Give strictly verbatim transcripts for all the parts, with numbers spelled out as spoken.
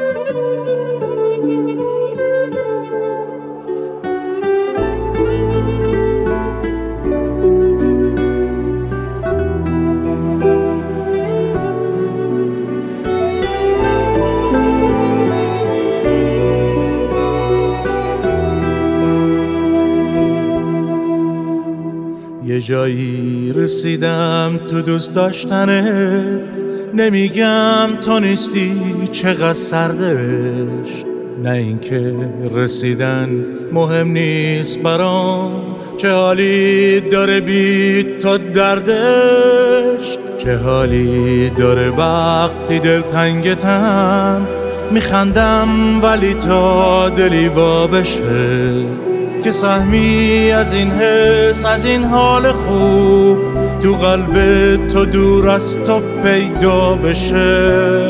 یه جایی رسیدم تو دوست داشتنت، نمیگم تو نیستی چقدر سردش، نه اینکه رسیدن مهم نیست برام، چه حالی داره بی تو دردش، چه حالی داره وقتی دلتنگتم، میخندم ولی تا دلی وا بشه، که سهمی از این حس از این حال خوب تو قلب تو دور از تو پیدا بشه.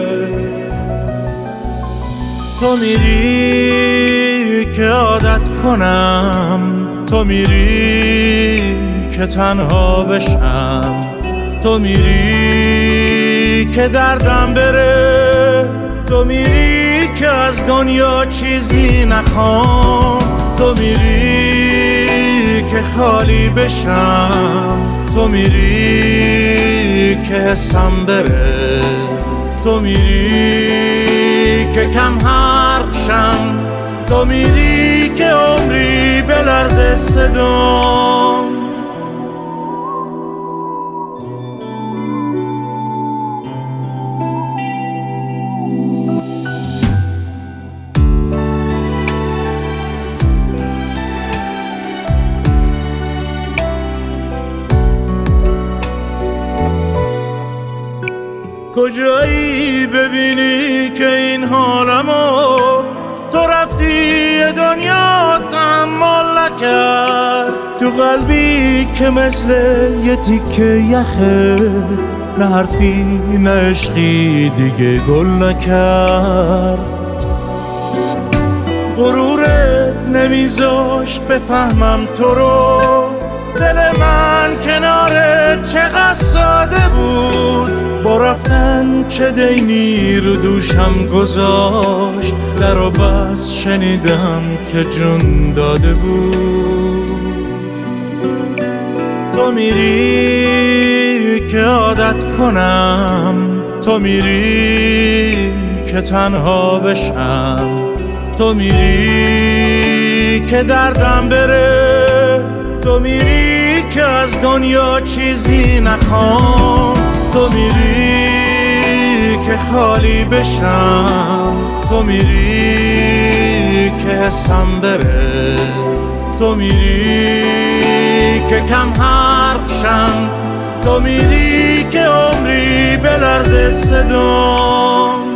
تو میری که عادت کنم، تو میری که تنها بشم، تو میری که دردم بره، تو میری که از دنیا چیزی نخوام، تو میری که خالی بشم، تو میری که حسم بره، تو میری که کم حرف شم، تو میری که عمری بلرزه صدام. کجایی ببینی که این حالمو تو رفتی یه دنیا تحمل نکرد، تو قلبی که مثل یه تیکه یخه، نه حرفی نه عشقی دیگه گل نکرد، غرورت نمیذاشت بفهمم تو رو، دل من کنارت چقدر ساده بود، با رفتن چه دینی رو دوشم گذاشت، در و بس شنیدم که جون داده بود. تو میری که عادت کنم، تو میری که تنها بشم، تو میری که دردم بره، تو میری که از دنیا چیزی نخوام، تو میری که خالی بشم، تو میری که حسم بره، تو میری که کم حرف شم، تو میری که عمری بلرزه صدام.